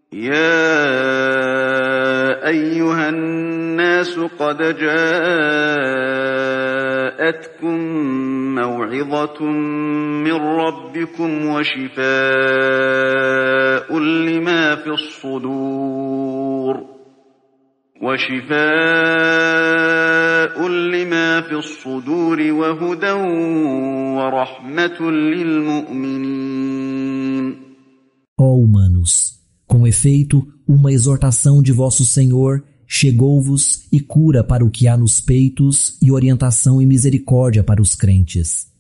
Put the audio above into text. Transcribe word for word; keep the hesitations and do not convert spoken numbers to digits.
يا أيها الناس قد جاءتكم موعظة من ربكم وشفاء لما في الصدور وشفاء لما في الصدور وهدى ورحمة للمؤمنين. Ó humanos, com efeito, uma exortação de vosso Senhor chegou-vos e cura para o que há nos peitos e orientação e misericórdia para os crentes.